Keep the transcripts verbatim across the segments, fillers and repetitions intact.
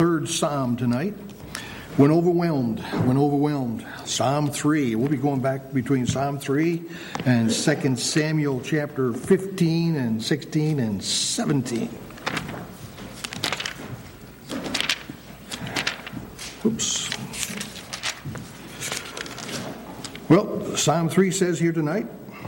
Third Psalm tonight. When overwhelmed, when overwhelmed. Psalm three. We'll be going back between Psalm three and Second Samuel chapter fifteen and sixteen and seventeen. Oops. Well, Psalm three says here tonight,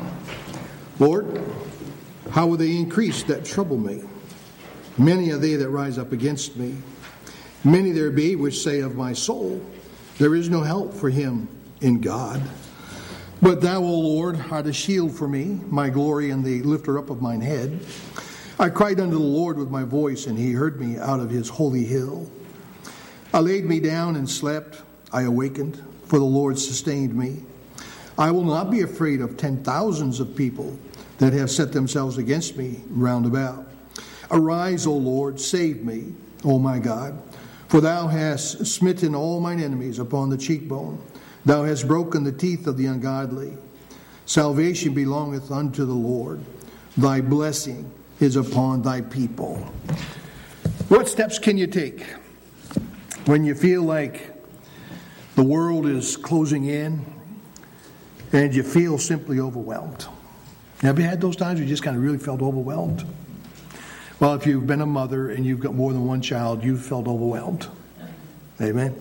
Lord, how will they increase that trouble me? Many are they that rise up against me. Many there be which say of my soul, there is no help for him in God. But thou, O Lord, art a shield for me, my glory and the lifter up of mine head. I cried unto the Lord with my voice, and he heard me out of his holy hill. I laid me down and slept. I awakened, for the Lord sustained me. I will not be afraid of ten thousands of people that have set themselves against me round about. Arise, O Lord, save me, O my God. For thou hast smitten all mine enemies upon the cheekbone. Thou hast broken the teeth of the ungodly. Salvation belongeth unto the Lord. Thy blessing is upon thy people. What steps can you take when you feel like the world is closing in and you feel simply overwhelmed? Have you had those times where you just kind of really felt overwhelmed? Well, if you've been a mother and you've got more than one child, you've felt overwhelmed. Amen?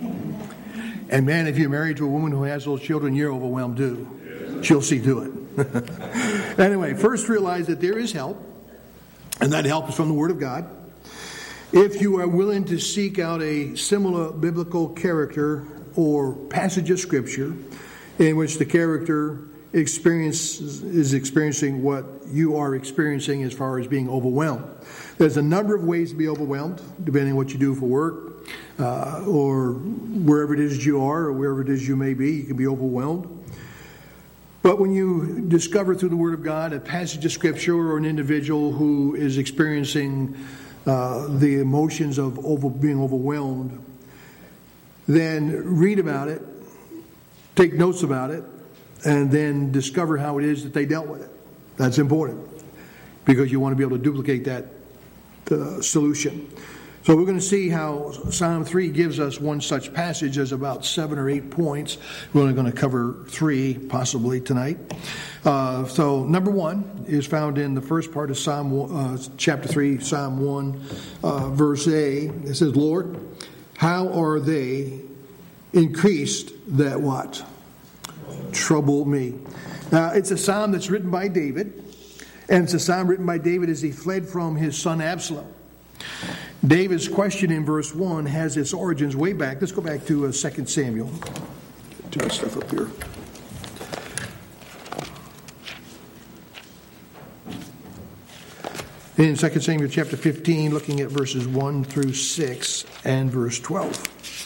And man, if you're married to a woman who has those children, you're overwhelmed too. She'll see to it. Anyway, first realize that there is help, and that help is from the Word of God. If you are willing to seek out a similar biblical character or passage of Scripture in which the character experience is experiencing what you are experiencing as far as being overwhelmed. There's a number of ways to be overwhelmed, depending on what you do for work, uh, or wherever it is you are, or wherever it is you may be, you can be overwhelmed. But when you discover through the Word of God a passage of Scripture or an individual who is experiencing uh, the emotions of over, being overwhelmed, then read about it, take notes about it, and then discover how it is that they dealt with it. That's important, because you want to be able to duplicate that uh, solution. So we're going to see how Psalm three gives us one such passage. There's about seven or eight points. We're only going to cover three possibly tonight. Uh, so number one is found in the first part of Psalm uh, chapter three, Psalm one, uh, verse A. It says, Lord, how are they increased that what? Trouble me. Uh, it's a psalm that's written by David, and it's a psalm written by David as he fled from his son Absalom. David's question in verse one has its origins way back. Let's go back to uh, Second Samuel. Get my stuff up here. In Second Samuel chapter fifteen, looking at verses one through six and verse twelve.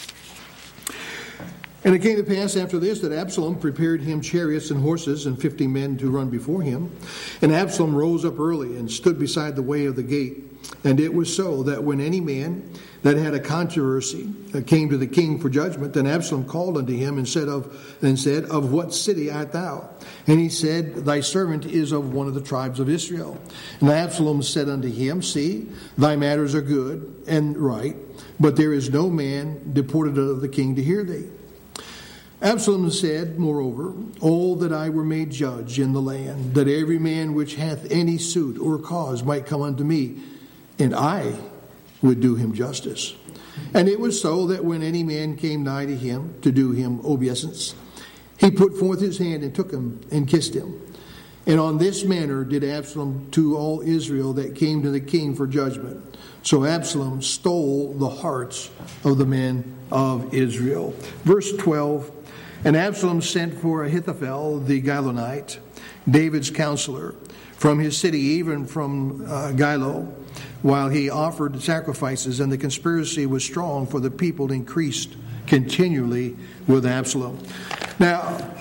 And it came to pass after this that Absalom prepared him chariots and horses and fifty men to run before him. And Absalom rose up early and stood beside the way of the gate. And it was so that when any man that had a controversy came to the king for judgment, then Absalom called unto him and said, of and said, Of what city art thou? And he said, Thy servant is of one of the tribes of Israel. And Absalom said unto him, See, thy matters are good and right, but there is no man deported of the king to hear thee. Absalom said, moreover, Oh, that I were made judge in the land, that every man which hath any suit or cause might come unto me, and I would do him justice. And it was so that when any man came nigh to him to do him obeisance, he put forth his hand and took him and kissed him. And on this manner did Absalom to all Israel that came to the king for judgment. So Absalom stole the hearts of the men of Israel. Verse twelve, And Absalom sent for Ahithophel the Gilonite, David's counselor, from his city, even from uh, Gilo, while he offered sacrifices, and the conspiracy was strong, for the people increased continually with Absalom. Now,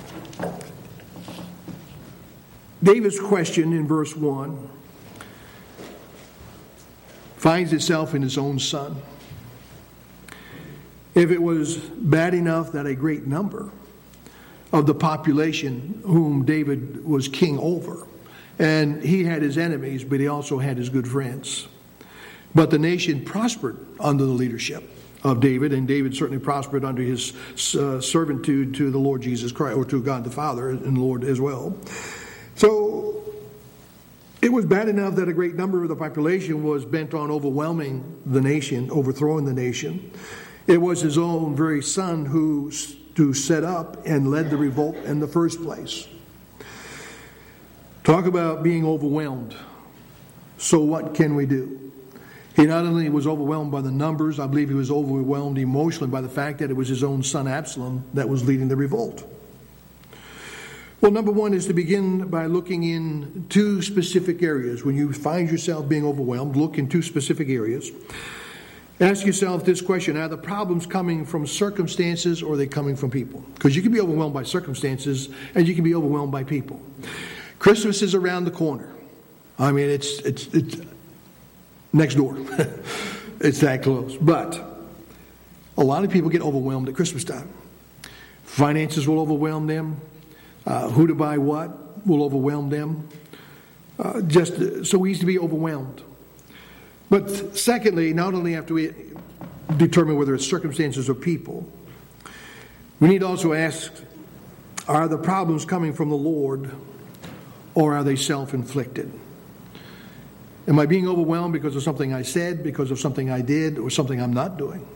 David's question in verse one finds itself in his own son. If it was bad enough that a great number of the population whom David was king over, and he had his enemies, but he also had his good friends. But the nation prospered under the leadership of David, and David certainly prospered under his uh, servitude to the Lord Jesus Christ, or to God the Father and the Lord as well. So it was bad enough that a great number of the population was bent on overwhelming the nation, overthrowing the nation. It was his own very son who, who set up and led the revolt in the first place. Talk about being overwhelmed. So what can we do? He not only was overwhelmed by the numbers, I believe he was overwhelmed emotionally by the fact that it was his own son Absalom that was leading the revolt. Well, number one is to begin by looking in two specific areas. When you find yourself being overwhelmed, look in two specific areas. Ask yourself this question: are the problems coming from circumstances, or are they coming from people? Because you can be overwhelmed by circumstances and you can be overwhelmed by people. Christmas is around the corner. I mean, it's it's it's next door. It's that close. But a lot of people get overwhelmed at Christmas time. Finances will overwhelm them. Uh, who to buy what will overwhelm them. Uh, just so easy to be overwhelmed. But secondly, not only have to we determine whether it's circumstances or people, we need to also ask, are the problems coming from the Lord, or are they self-inflicted? Am I being overwhelmed because of something I said, because of something I did, or something I'm not doing?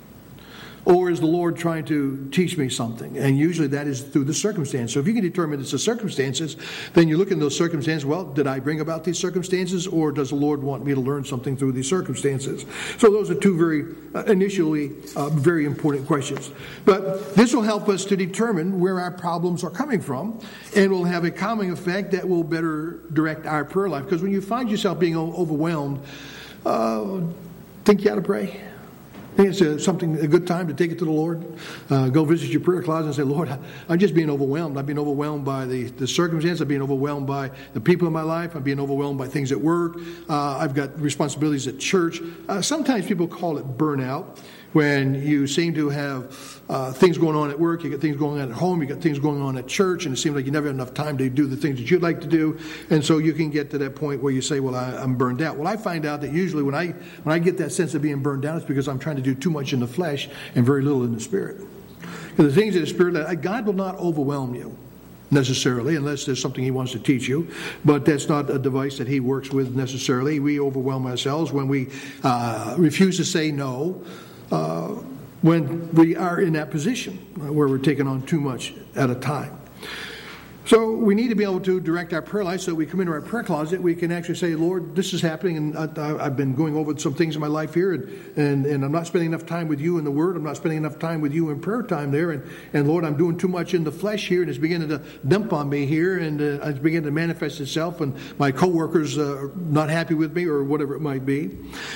Or is the Lord trying to teach me something? And usually that is through the circumstance. So if you can determine it's the circumstances, then you look in those circumstances, well, did I bring about these circumstances, or does the Lord want me to learn something through these circumstances? So those are two very, uh, initially, uh, very important questions. But this will help us to determine where our problems are coming from, and will have a calming effect that will better direct our prayer life. Because when you find yourself being overwhelmed, uh, think you ought to pray. I think it's a, something, a good time to take it to the Lord. Uh, go visit your prayer closet and say, Lord, I'm just being overwhelmed. I've been overwhelmed by the, the circumstance. I've been overwhelmed by the people in my life. I'm being overwhelmed by things at work. Uh, I've got responsibilities at church. Uh, sometimes people call it burnout, when you seem to have uh, things going on at work, you got things going on at home, you got things going on at church, and it seems like you never have enough time to do the things that you'd like to do, and so you can get to that point where you say, well, I, I'm burned out. Well, I find out that usually when I when I get that sense of being burned out, it's because I'm trying to do too much in the flesh and very little in the spirit. Because the things in the spirit, God will not overwhelm you necessarily, unless there's something he wants to teach you. But that's not a device that he works with necessarily. We overwhelm ourselves when we uh, refuse to say no, Uh, when we are in that position uh, where we're taking on too much at a time. So we need to be able to direct our prayer life, so we come into our prayer closet, we can actually say, Lord, this is happening, and I, I've been going over some things in my life here, and, and, and I'm not spending enough time with you in the Word, I'm not spending enough time with you in prayer time there, and, and Lord, I'm doing too much in the flesh here, and it's beginning to dump on me here, and uh, it's beginning to manifest itself, and my coworkers uh, are not happy with me, or whatever it might be.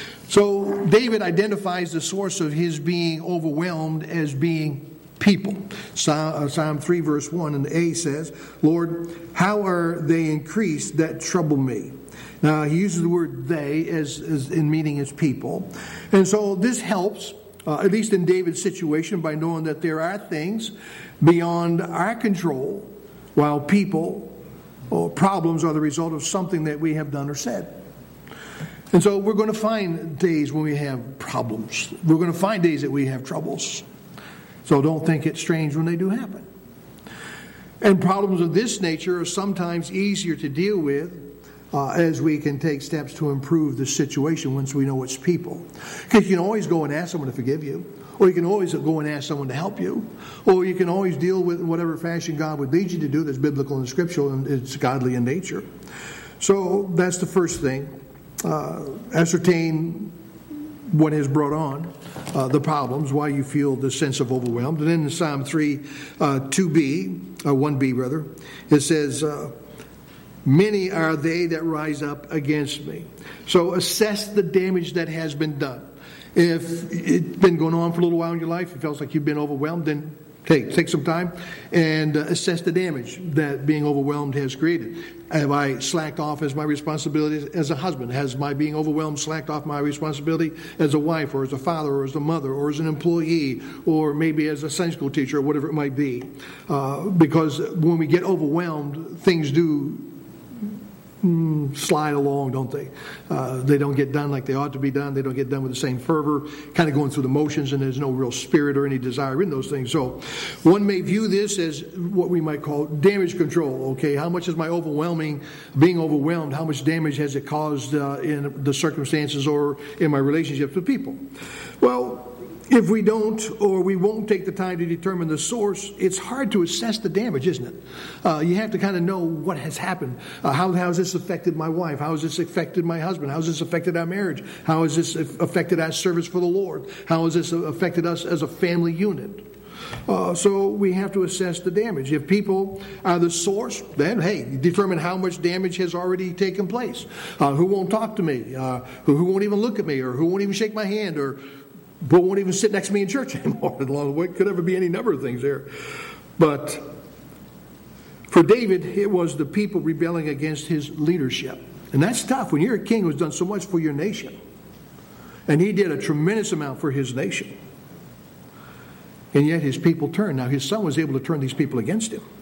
So David identifies the source of his being overwhelmed as being people. Psalm, uh, Psalm three verse one and A says, Lord, how are they increased that trouble me? Now he uses the word they as, as in meaning as people. And so this helps, uh, at least in David's situation, by knowing that there are things beyond our control, while people or problems are the result of something that we have done or said. And so we're going to find days when we have problems. We're going to find days that we have troubles. So don't think it's strange when they do happen. And problems of this nature are sometimes easier to deal with uh, as we can take steps to improve the situation once we know it's people. Because you can always go and ask someone to forgive you. Or you can always go and ask someone to help you. Or you can always deal with whatever fashion God would lead you to do that's biblical and scriptural and it's godly in nature. So that's the first thing. Uh, ascertain what has brought on uh, the problems, why you feel the sense of overwhelmed. And then in Psalm three, uh, two b, uh, one b rather, it says, uh, many are they that rise up against me. So assess the damage that has been done. If it's been going on for a little while in your life, it feels like you've been overwhelmed, then Take take some time and uh, assess the damage that being overwhelmed has created. Have I slacked off as my responsibility as a husband? Has my being overwhelmed slacked off my responsibility as a wife, or as a father, or as a mother, or as an employee, or maybe as a Sunday school teacher, or whatever it might be? Uh, because when we get overwhelmed, things do mm, slide along, don't they? Uh, they don't get done like they ought to be done. They don't get done with the same fervor, kind of going through the motions, and there's no real spirit or any desire in those things. So one may view this as what we might call damage control. Okay, how much is my overwhelming, being overwhelmed, how much damage has it caused uh, in the circumstances or in my relationships with people? Well, if we don't, or we won't take the time to determine the source, it's hard to assess the damage, isn't it? Uh, you have to kind of know what has happened. Uh, how, how has this affected my wife? How has this affected my husband? How has this affected our marriage? How has this affected our service for the Lord? How has this affected us as a family unit? Uh, so we have to assess the damage. If people are the source, then, hey, determine how much damage has already taken place. Uh, who won't talk to me? Uh, who, who won't even look at me? Or who won't even shake my hand? Or but won't even sit next to me in church anymore. It could ever be any number of things there. But for David, it was the people rebelling against his leadership. And that's tough when you're a king who's done so much for your nation. And he did a tremendous amount for his nation. And yet his people turned. Now his son was able to turn these people against him.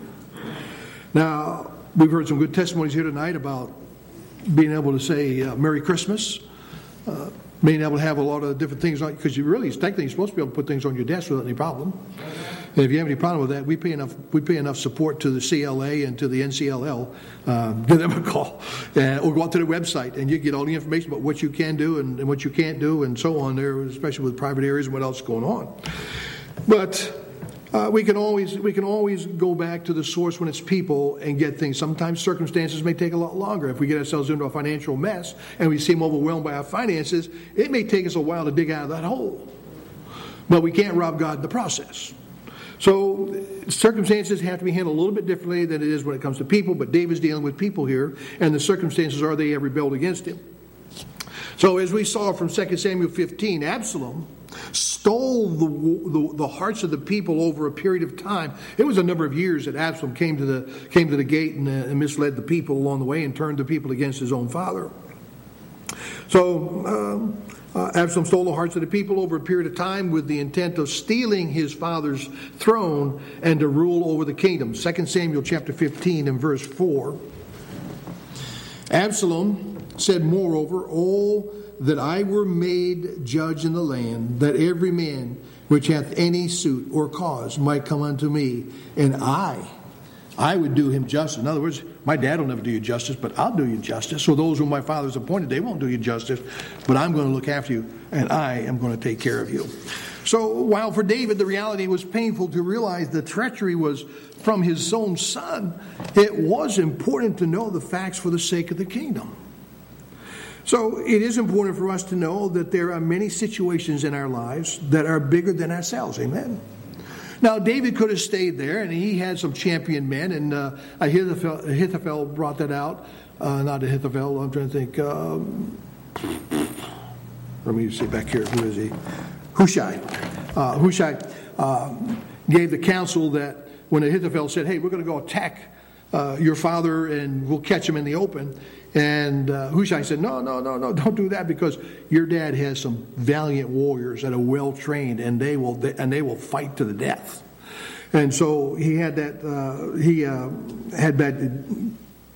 Now, we've heard some good testimonies here tonight about being able to say uh, Merry Christmas. Uh, being able to have a lot of different things on, because you really, technically, you're supposed to be able to put things on your desk without any problem. And if you have any problem with that, we pay enough we pay enough support to the C L A and to the N C L L. Uh, give them a call. Uh, or go out to their website, and you get all the information about what you can do and, and what you can't do and so on there, especially with private areas and what else is going on. But uh, we can always we can always go back to the source when it's people and get things. Sometimes circumstances may take a lot longer. If we get ourselves into a financial mess and we seem overwhelmed by our finances, it may take us a while to dig out of that hole. But we can't rob God in the process. So circumstances have to be handled a little bit differently than it is when it comes to people. But David's dealing with people here, and the circumstances are they have rebelled against him. So as we saw from Second Samuel fifteen, Absalom stole the, the the hearts of the people over a period of time. It was a number of years that Absalom came to the came to the gate and, uh, and misled the people along the way and turned the people against his own father. So um, uh, Absalom stole the hearts of the people over a period of time with the intent of stealing his father's throne and to rule over the kingdom. Second Samuel chapter fifteen and verse four. Absalom said, moreover, oh, that I were made judge in the land, that every man which hath any suit or cause might come unto me, and I, I would do him justice. In other words, my dad will never do you justice, but I'll do you justice. So those whom my father's appointed, they won't do you justice, but I'm going to look after you, and I am going to take care of you. So while for David the reality was painful to realize the treachery was from his own son, it was important to know the facts for the sake of the kingdom. So it is important for us to know that there are many situations in our lives that are bigger than ourselves. Amen. Now, David could have stayed there, and he had some champion men, and uh, Ahithophel, Ahithophel brought that out. Uh, not Ahithophel, I'm trying to think. Um, let me see back here. Who is he? Hushai. Uh, Hushai uh, gave the counsel that when Ahithophel said, hey, we're going to go attack uh, your father, and we'll catch him in the open. And uh, Hushai said, no, no, no, no, don't do that, because your dad has some valiant warriors that are well trained, and they will and they will fight to the death. And so he had that. Uh, he uh, had bad.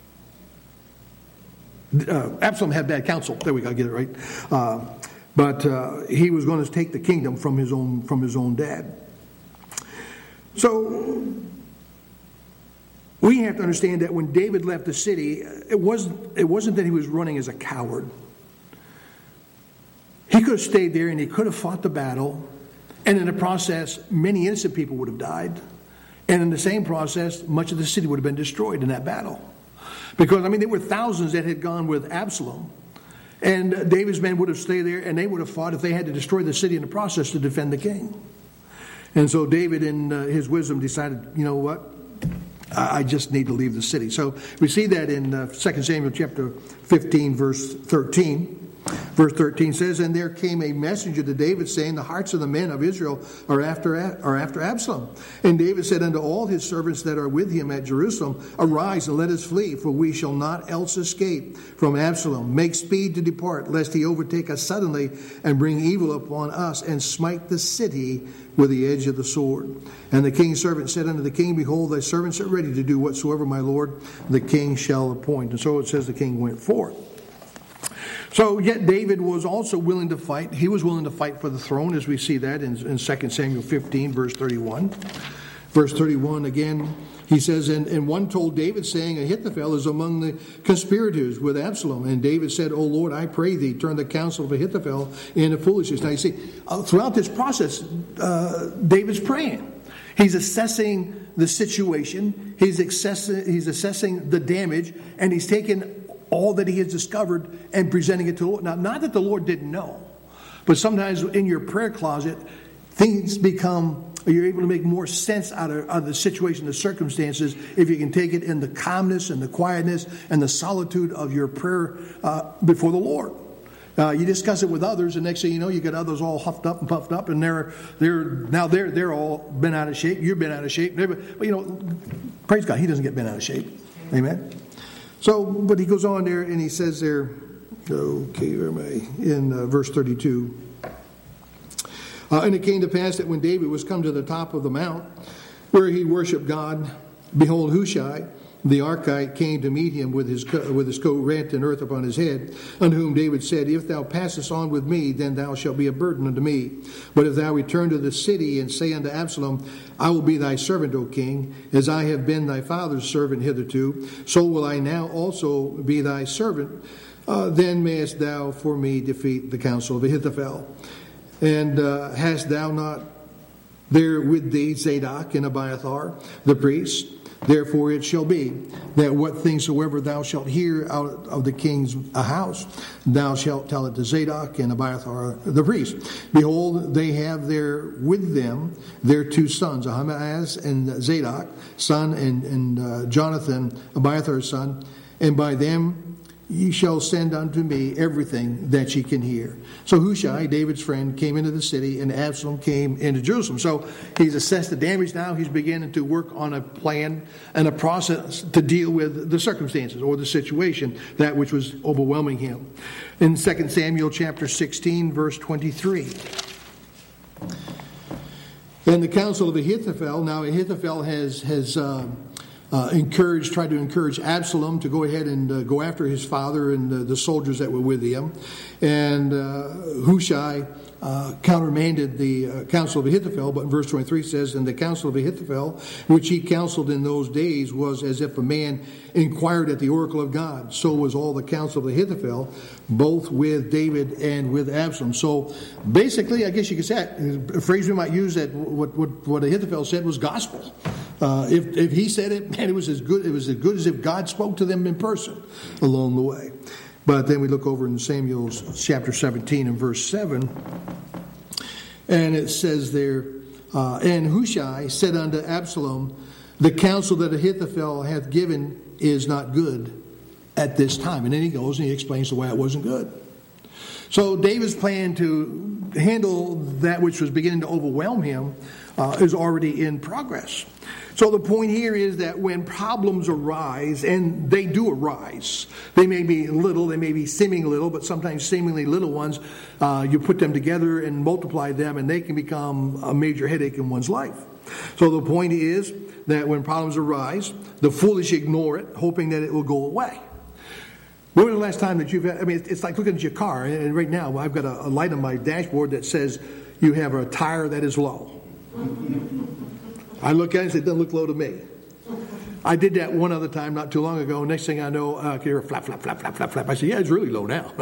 Uh, Absalom had bad counsel. There we go. Get it right. Uh, but uh, he was going to take the kingdom from his own from his own dad. So we have to understand that when David left the city, it wasn't, it wasn't that he was running as a coward. He could have stayed there and he could have fought the battle. And in the process, many innocent people would have died. And in the same process, much of the city would have been destroyed in that battle. Because, I mean, there were thousands that had gone with Absalom. And David's men would have stayed there and they would have fought if they had to destroy the city in the process to defend the king. And so David, in uh, his wisdom, decided, you know what? I just need to leave the city. So we see that in uh, Second Samuel chapter fifteen, verse thirteen. Verse thirteen says, and there came a messenger to David, saying, the hearts of the men of Israel are after are after Absalom. And David said unto all his servants that are with him at Jerusalem, arise and let us flee, for we shall not else escape from Absalom. Make speed to depart, lest he overtake us suddenly, and bring evil upon us, and smite the city with the edge of the sword. And the king's servant said unto the king, behold, thy servants are ready to do whatsoever my lord the king shall appoint. And so it says the king went forth. So yet David was also willing to fight. He was willing to fight for the throne, as we see that in, in Second Samuel fifteen, verse thirty-one. Verse thirty-one again, he says, and, and one told David, saying, Ahithophel is among the conspirators with Absalom. And David said, O Lord, I pray thee, turn the counsel of Ahithophel into foolishness. Now you see, uh, throughout this process, uh, David's praying. He's assessing the situation. He's assessing, he's assessing the damage, and he's taking all that he has discovered and presenting it to the Lord. Now, not that the Lord didn't know, but sometimes in your prayer closet, things become, you're able to make more sense out of, out of the situation, the circumstances, if you can take it in the calmness and the quietness and the solitude of your prayer uh, before the Lord. Uh, you discuss it with others, and next thing you know, you get others all huffed up and puffed up, and they're they're now they're they're all bent out of shape. You've been out of shape, but you know, praise God, He doesn't get bent out of shape. Amen. So, but he goes on there and he says there, okay, where am I? In uh, verse thirty-two. Uh, and it came to pass that when David was come to the top of the mount, where he worshipped God, behold, Hushai, the Archite, came to meet him with his co- with his coat rent and earth upon his head, unto whom David said, If thou passest on with me, then thou shalt be a burden unto me. But if thou return to the city and say unto Absalom, I will be thy servant, O king, as I have been thy father's servant hitherto, so will I now also be thy servant. Uh, then mayest thou for me defeat the counsel of Ahithophel. And uh, hast thou not there with thee Zadok and Abiathar, the priests? Therefore it shall be that what things soever thou shalt hear out of the king's house, thou shalt tell it to Zadok and Abiathar the priest. Behold, they have there with them their two sons, Ahimaaz and Zadok, son, and, and uh, Jonathan, Abiathar's son, and by them ye shall send unto me everything that ye can hear. So Hushai, David's friend, came into the city, and Absalom came into Jerusalem. So he's assessed the damage now. He's beginning to work on a plan and a process to deal with the circumstances or the situation, that which was overwhelming him. In Second Samuel chapter sixteen, verse twenty-three. And the counsel of Ahithophel, now Ahithophel has... has uh, Uh, encouraged, tried to encourage Absalom to go ahead and uh, go after his father and uh, the soldiers that were with him. And uh, Hushai uh, countermanded the uh, counsel of Ahithophel, but in verse twenty-three says, And the counsel of Ahithophel, which he counseled in those days, was as if a man inquired at the oracle of God. So was all the counsel of Ahithophel, both with David and with Absalom. So basically, I guess you could say, a phrase we might use, that what, what, what Ahithophel said was gospel. Uh, if, if he said it, man, it was as good. It was as good as if God spoke to them in person along the way. But then we look over in Samuel's chapter seventeen and verse seven, and it says there, uh, and Hushai said unto Absalom, The counsel that Ahithophel hath given is not good at this time. And then he goes and he explains the why it wasn't good. So David's plan to handle that which was beginning to overwhelm him uh, is already in progress. So the point here is that when problems arise, and they do arise, they may be little, they may be seeming little, but sometimes seemingly little ones, uh, you put them together and multiply them, and they can become a major headache in one's life. So the point is that when problems arise, the foolish ignore it, hoping that it will go away. When was the last time that you've had, I mean, it's like looking at your car, and right now I've got a, a light on my dashboard that says you have a tire that is low. I look at it and say, it doesn't look low to me. I did that one other time not too long ago. Next thing I know, uh, I hear a flap, flap, flap, flap, flap, flap. I said, yeah, it's really low now.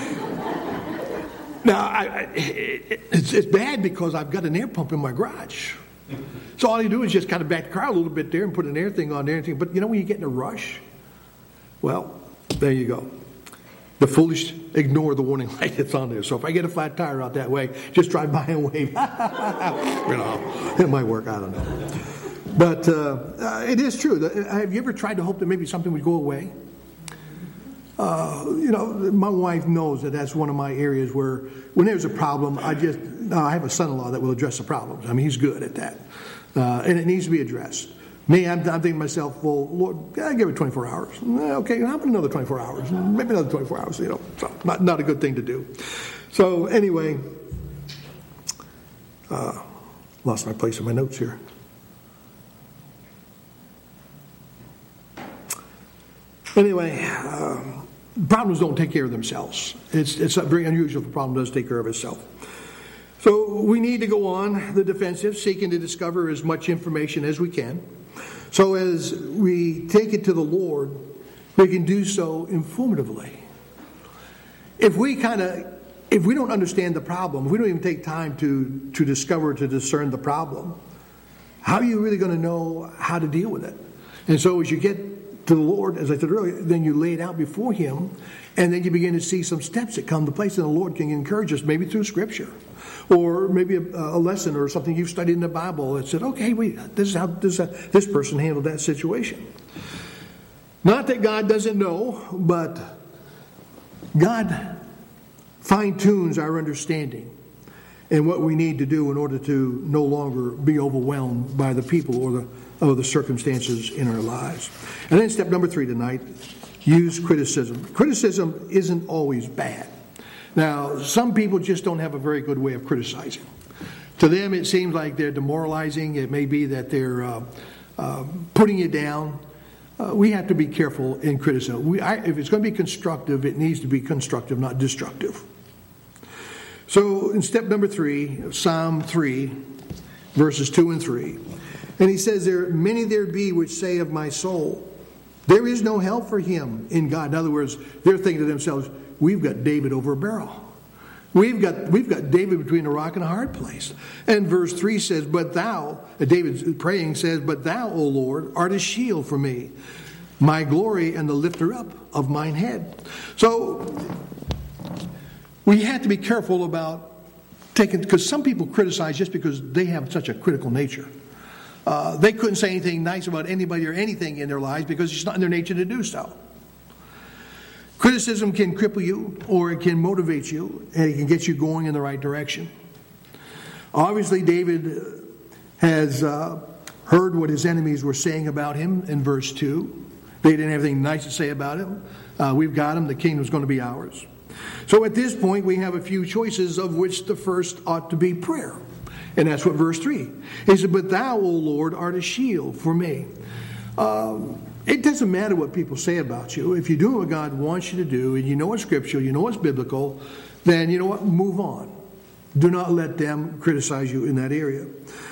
Now, I, I, it, it's, it's bad because I've got an air pump in my garage. So all you do is just kind of back the car a little bit there and put an air thing on there. And thing. But you know when you get in a rush? Well, there you go. The foolish ignore the warning light that's on there. So if I get a flat tire out that way, just drive by and wave. You know, it might work. I don't know. But uh, uh, it is true. Have you ever tried to hope that maybe something would go away? Uh, you know, my wife knows that that's one of my areas where when there's a problem, I just, uh, I have a son-in-law that will address the problems. I mean, he's good at that. Uh, and it needs to be addressed. Me, I'm, I'm thinking to myself, well, Lord, I give it twenty-four hours. Okay, how about another twenty-four hours? Maybe another twenty-four hours, you know. So not, not a good thing to do. So anyway, uh, lost my place in my notes here. Anyway, um, problems don't take care of themselves. It's, it's very unusual if a problem does take care of itself. So we need to go on the defensive, seeking to discover as much information as we can. So as we take it to the Lord, we can do so informatively. If we kind of, if we don't understand the problem, if we don't even take time to, to discover, to discern the problem, how are you really going to know how to deal with it? And so as you get to the Lord, as I said earlier, then you lay it out before Him, and then you begin to see some steps that come to place, and the Lord can encourage us, maybe through Scripture, or maybe a, a lesson or something you've studied in the Bible that said, okay, wait, this is how this, uh, this person handled that situation. Not that God doesn't know, but God fine-tunes our understanding and what we need to do in order to no longer be overwhelmed by the people or the or the circumstances in our lives. And then step number three tonight, use criticism. Criticism isn't always bad. Now, some people just don't have a very good way of criticizing. To them, it seems like they're demoralizing. It may be that they're uh, uh, putting you down. Uh, we have to be careful in criticism. We, I, if it's going to be constructive, it needs to be constructive, not destructive. So in step number three, Psalm three, verses two and three, and he says, there many there be which say of my soul, there is no help for him in God. In other words, they're thinking to themselves, we've got David over a barrel. We've got we've got David between a rock and a hard place. And verse three says, but thou, David's praying says, but thou, O Lord, art a shield for me, my glory and the lifter up of mine head. So we have to be careful about taking, because some people criticize just because they have such a critical nature. Uh, they couldn't say anything nice about anybody or anything in their lives because it's not in their nature to do so. Criticism can cripple you, or it can motivate you, and it can get you going in the right direction. Obviously, David has uh, heard what his enemies were saying about him in verse two. They didn't have anything nice to say about him. Uh, we've got him. The kingdom's going to be ours. So at this point, we have a few choices, of which the first ought to be prayer. And that's what verse three. He said, but thou, O Lord, art a shield for me. Um, it doesn't matter what people say about you. If you're doing what God wants you to do, and you know it's scriptural, you know it's biblical, then you know what? Move on. Do not let them criticize you in that area.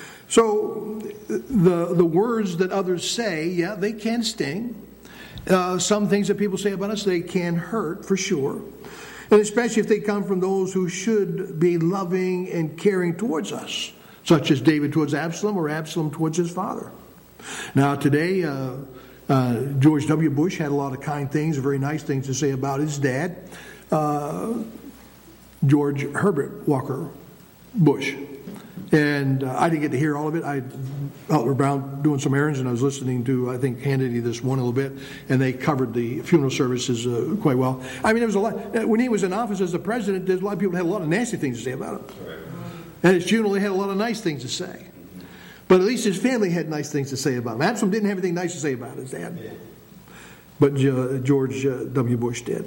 So the, the words that others say, yeah, they can sting. Uh, some things that people say about us, they can hurt for sure. And especially if they come from those who should be loving and caring towards us, such as David towards Absalom or Absalom towards his father. Now today, uh, uh, George W. Bush had a lot of kind things, very nice things to say about his dad, uh, George Herbert Walker Bush. And uh, I didn't get to hear all of it. I out around doing some errands, and I was listening to, I think, Hannity this one a little bit, and they covered the funeral services uh, quite well. I mean, there was a lot. When he was in office as the president, there's a lot of people that had a lot of nasty things to say about him. And his funeral, they had a lot of nice things to say. But at least his family had nice things to say about him. Absalom didn't have anything nice to say about his dad. But uh, George uh, W. Bush did.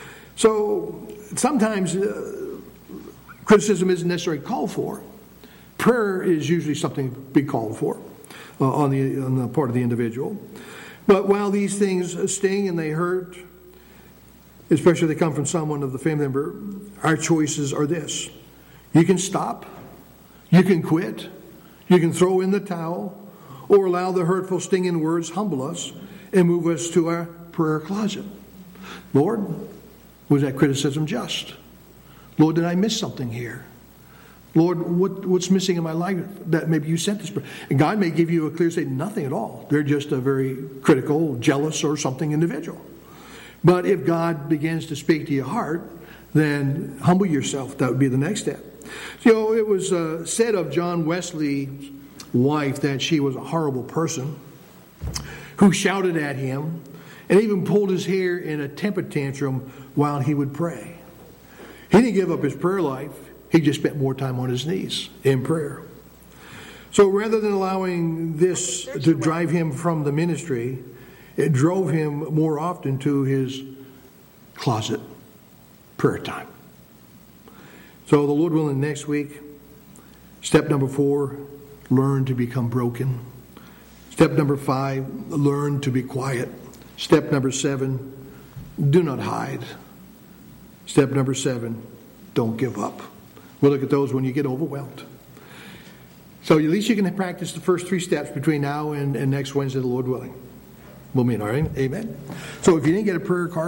So sometimes uh, criticism isn't necessarily called for. Prayer is usually something to be called for uh, on the on the part of the individual. But while these things sting and they hurt, especially if they come from someone of the family member, our choices are this. You can stop. You can quit. You can throw in the towel, or allow the hurtful, stinging words humble us and move us to our prayer closet. Lord, was that criticism just? Lord, did I miss something here? Lord, what, what's missing in my life that maybe you sent this? And God may give you a clear statement, nothing at all. They're just a very critical, jealous, or something individual. But if God begins to speak to your heart, then humble yourself. That would be the next step. You know, it was uh, said of John Wesley's wife that she was a horrible person who shouted at him and even pulled his hair in a temper tantrum while he would pray. He didn't give up his prayer life. He just spent more time on his knees in prayer. So rather than allowing this to drive him from the ministry, it drove him more often to his closet prayer time. So the Lord willing, next week, step number four, learn to become broken. Step number five, learn to be quiet. Step number seven, do not hide. Step number seven, don't give up. We'll look at those when you get overwhelmed. So at least you can practice the first three steps between now and, and next Wednesday, the Lord willing. We'll meet, all right? Amen. So if you didn't get a prayer card,